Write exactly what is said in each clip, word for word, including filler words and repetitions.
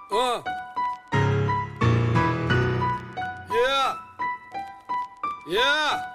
Uh. Yeah. Yeah.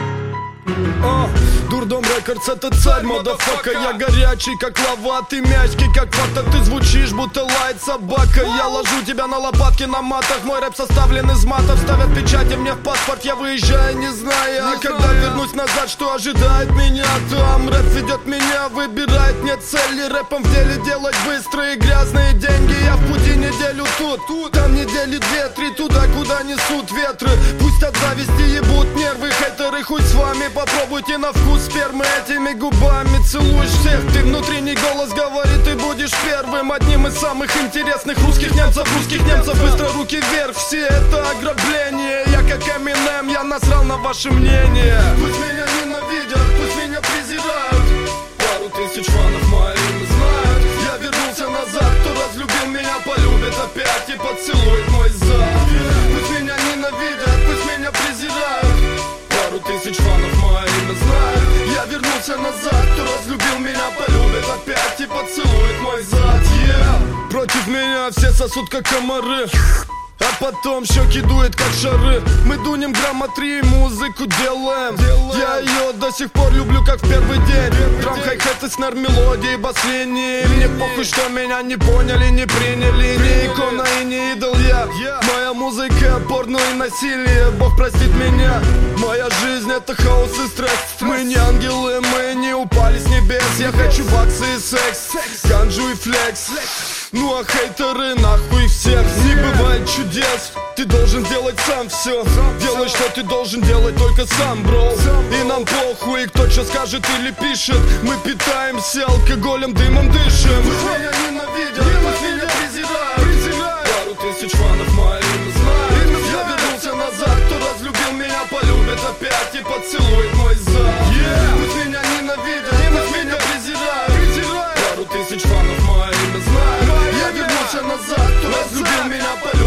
Uh. Дурдом Рекордс, это царь, мадафака. Я горячий, как лава, ты мягкий, как факта. Ты звучишь, будто лает собака. Я ложу тебя на лопатки на матах. Мой рэп составлен из матов. Ставят печати мне в паспорт, я выезжаю, не зная. А когда вернусь назад, что ожидает меня? Там рэп ведет меня, выбирает мне цели. Рэпом в деле делать быстрые грязные деньги. Я в пути неделю тут, там недели две-три. Туда, куда несут ветры. Пусть от зависти ебут нервы хейтеры. Хуй с вами, попробуйте на вкус спермы этими губами. Целуешь всех, ты внутренний голос говорит, ты будешь первым. Одним из самых интересных русских немцев. Русских немцев, быстро руки вверх. Все это ограбление. Я как Эминем, я насрал на ваше мнение. Пусть меня ненавидят, пусть меня презирают. Пару тысяч фанов мои имя знают. Я вернулся назад, кто разлюбил меня, полюбит опять и поцелует мой зад. Пусть меня ненавидят, пусть меня презирают. Пару тысяч фанов мои имя знают. Я вернулся назад, кто разлюбил меня, полюбит опять и поцелует мой зад. Yeah. Против меня все сосут как комары, а потом щеки дует как шары. Мы дунем грамма три, музыку делаем. делаем Я ее до сих пор люблю как в первый день. Драм, хай-хеты, снэр, мелодии, бас-линии. Мне похуй, что меня не поняли, не приняли. Не икона и не идол я. Моя музыка, порно и насилие. Бог простит меня. Моя жизнь это хаос и стресс. Мы не ангелы, мы не упали с небес. Я хочу баксы и секс, ганджу и флекс. Ну а хейтеры нахуй всех. Не бывает чудес, ты должен делать сам все. Делай, что ты должен делать только сам, бро. И нам похуй, кто что скажет или пишет. Мы питаемся алкоголем, дымом дышим. Пусть меня ненавидят, пусть меня презирают. Пару тысяч фанов мои имя знают. Я вернулся назад, кто разлюбил меня, полюбит опять и поцелует мой зад. Пусть меня ненавидят, пусть меня презирают. Пару тысяч фанов мои имя знают. Я вернулся назад, кто разлюбил меня, полюбит